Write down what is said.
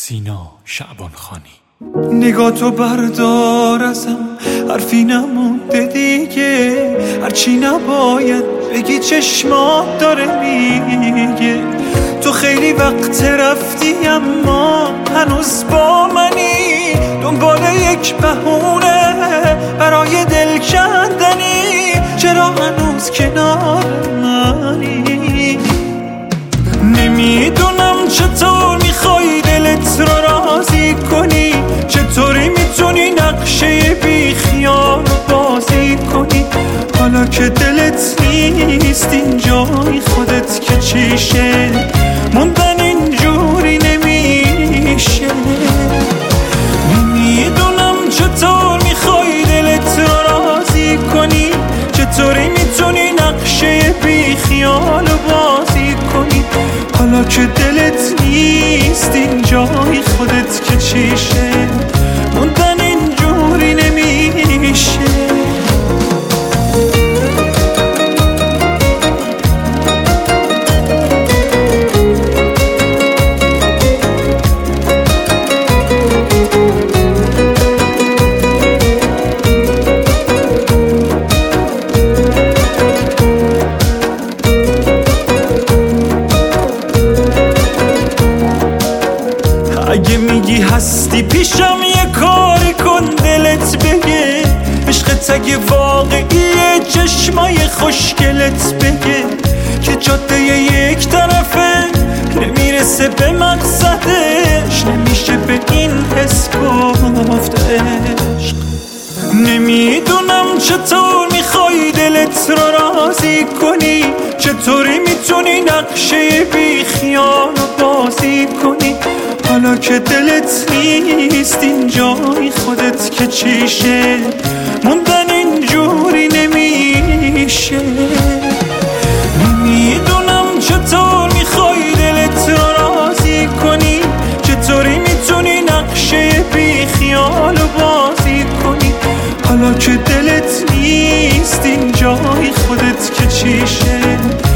سینا شعبانخانی. نگاتو بردار ازم، حرفی نمونده دیگه، هرچی نباید بگی چشمات داره میگه. تو خیلی وقت رفتی اما هنوز با منی، دنبال یک بهونه برای دل کندنی. چرا هنوز کنار منی؟ نمیدونم چطور میخوای دلت رو راضی کنی، چطوری میتونی نقشه بی خیال بازی کنی. حالا که دلت نیست اینجای خودت که چیشه، موندن اینجوری نمیشه. نمیدونم چطور میخوای دلت رو راضی کنی، چطوری میتونی نقشه بی خیال بازی کنی. حالا که دلت نیست اینجای خودت که چیشه، موندن اینجوری نمیشه. اگه میگی هستی پیشم یه کاری کن دلت بگه، عشقت اگه واقعیه چشمای خوشگلت بگه. که جاده یک طرفه نمیرسه به مقصدش، نمیشه به این حس گفت عشق. نمیدونم چطور میخوای دلت رو راضی کنی، چطوری میتونی نقشه بی خیال بازی کنی. حالا که دلت نیست اینجای خودت که چیشه، موندن اینجوری نمیشه. نمیدونم چطور میخوای دلت رو راضی کنی، چطوری میتونی نقشه بی خیال بازی کنی. حالا که دلت نیست اینجای خودت که چیشه،